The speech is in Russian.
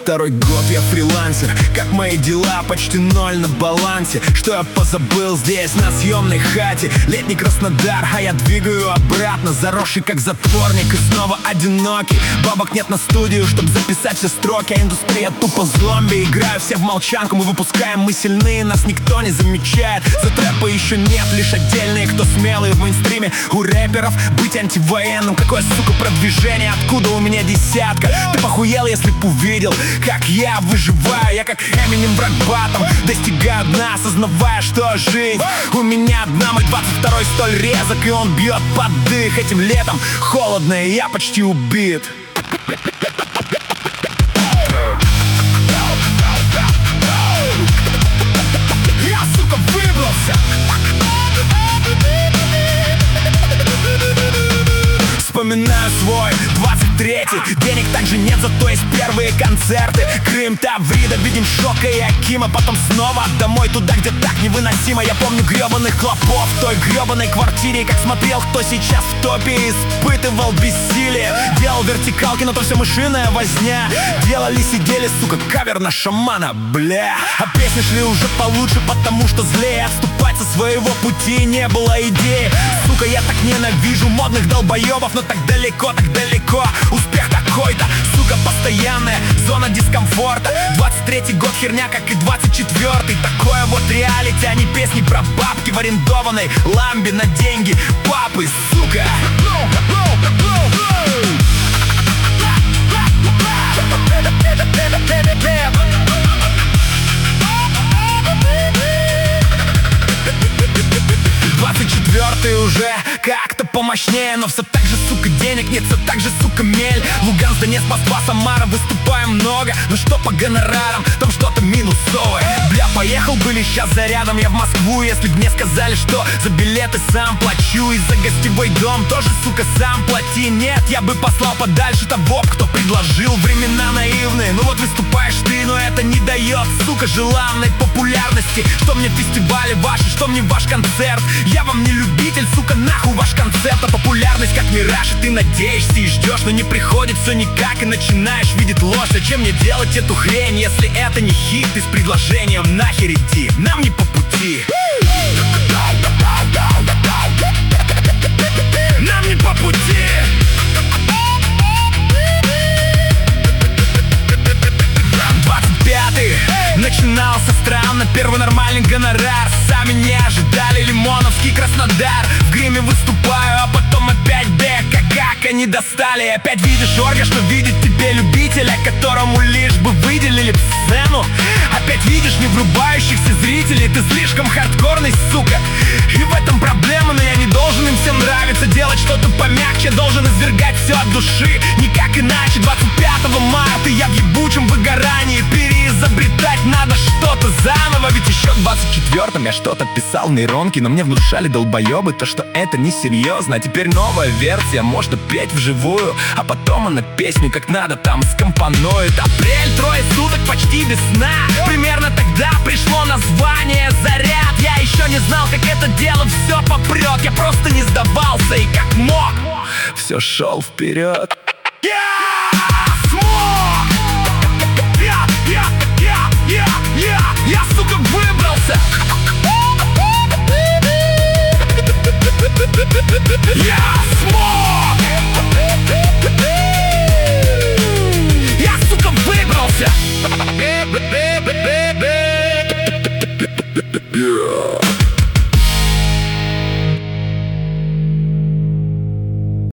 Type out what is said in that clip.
22-й год, я фрилансер. Как мои дела, почти ноль на балансе. Что я позабыл здесь, на съемной хате? Летний Краснодар, а я двигаю обратно, заросший как затворник и снова одинокий. Бабок нет на студию, чтоб записать все строки, а индустрия тупо зомби. Играю все в молчанку, мы выпускаем, мы сильные, нас никто не замечает. За трэпа еще нет, лишь отдельные, кто смелые в мейнстриме. У рэперов быть антивоенным, какое, сука, продвижение, откуда у меня десятка? Ты похуел, если б увидел, как я выживаю. Я как Эминем в рок-батом достигаю дна, осознавая, что жизнь у меня одна. Мой 22-й столь резок, и он бьет под дых. Этим летом холодно, и я почти убит. Я, сука, выбрался. Вспоминаю свой 23-й. Денег также нет, зато есть первые концерты. Крым, Таврида, видим Шока и Акима. Потом снова домой, туда, где так невыносимо. Я помню гребаных клопов в той гребаной квартире. Как смотрел, кто сейчас в топе, испытывал бессилие. Делал вертикалки, но то все мышиная возня. Делали, сидели, сука, кавер на шамана, бля. А песни шли уже получше, потому что злее. Отступать со своего пути не было идеи. Сука, я так ненавижу модных долбоебов, но так далеко, так далеко. Успех такой-то, сука, постоянная зона дискомфорта. 23-й год херня, как и 24-й. Такое вот реалити, а не песни про бабки в арендованной ламбе на деньги папы, сука. 24-й уже как-то помощнее, но все так же, сука, денег нет, все так же, сука, мель. Луганск, Донецк, Москва, Самара, выступаем много, но что по гонорарам, там что-то минусовое. Бля, поехал бы ли сейчас зарядом я в Москву, если б мне сказали, что за билеты сам плачу. И за гостевой дом тоже, сука, сам плати. Нет, я бы послал подальше того, кто предложил. Времена наивные, ну вот выступаешь ты, но это не дает, сука, желанной популярности. Что мне фестивали ваши, что мне ваш концерт? Я вам не любитель, сука, нахуй ваш концерт. А популярность как мираж, и ты надеешься и ждешь, но не приходит все никак, и начинаешь видеть ложь. Зачем мне делать эту хрень, если это не хит? И с предложением нахер иди, нам не по пути. Нам не по пути. 25-й начинался странно, первый нормальный гонорар. Сами не ожидали, Лимоновский Краснодар. В гриме выступаю, а потом опять бег. Как они достали, опять видишь оргия, что видит тебе любителя, которому лишь бы выделили сцену. Опять видишь не врубающихся зрителей, ты слишком хардкорный, сука. И в этом проблема, но я не должен им всем нравиться. Делать что-то помягче, должен извергать все от души. Никак иначе. 25 марта я в ебучем выгорании. Переизобретать надо что-то заново. Ведь еще в 24-м я что-то писал нейронки, но мне внушали долбоебы то, что это несерьезно. А теперь новая версия, можно петь вживую, а потом она песню как надо там скомпонует. Апрель, трое суток почти весна. Примерно тогда пришло название «Заряд». Я еще не знал, как это дело все попрет. Я просто не сдавался и как мог все шел вперед. Yeah!